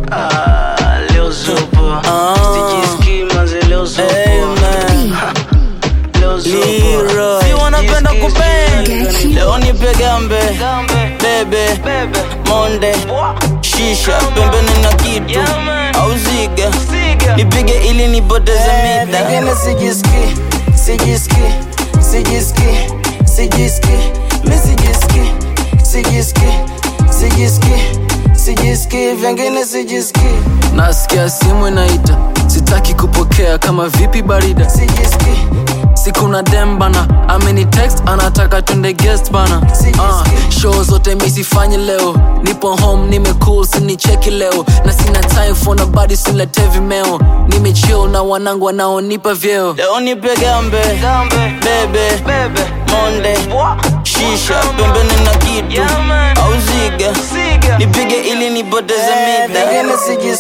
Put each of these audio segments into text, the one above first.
Leo zopo sijiski manze leo zopo Leo zopo si wanapenda kubang. Leo nipe gambe bebe monde shisha pembeni na kitu au ziga nipige ili nipoteze mida. Vingine sijiski mi sijiski vingine sijiski. Nasikia simu inaita, sitaki kupokea kama vipi barida. Sijiski siku na dem bana, ameni text anataka tunde guest bana. Show zote misifanye leo, nipo home nimecool sinicheki leo. Na sina time for nobody silete vimeo, nimechill na wanangu wanaonipa vyeo. Leo nipe gambe bebe monde shisha pembeni na kitu au ziga nipige ili nipoteze mida. Vingine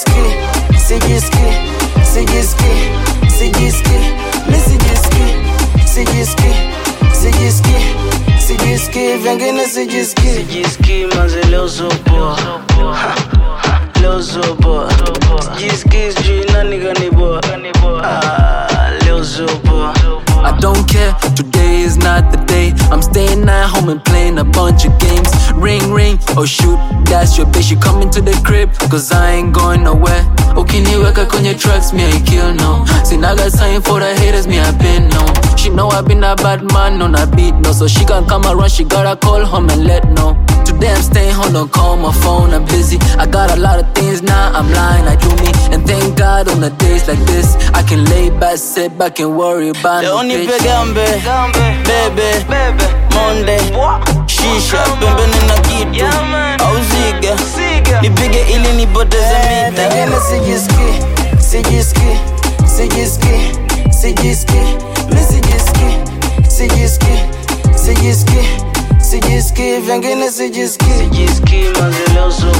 sijiski mi sijiski vingine sijiski manze leo zopo leo zopo sijiski sijui nani ganiboa leo zopo. I don't care, today is not the day. I'm staying at home and playing a bunch of games. Ring ring, oh shoot, that's your bitch. She coming to the crib, cause I ain't going nowhere. Ukiniweka kwenye tracks, me I kill no. Sina got time for the haters, me I been no. She know I been a bad man on a beat no. So she can come around, she gotta call home and let know. Today I'm staying home, don't call my phone, I'm busy. I got a lot of things now, I'm lying, I do me. And thank God on the days like this, I can lay back, sit back and worry about no bitch. Nipe gambe bebe monde shisha pembeni na kitu au ziga nipige ili nipoteze mida. Vingine sijiski mi sijiski vingine sijiski manze leo zopo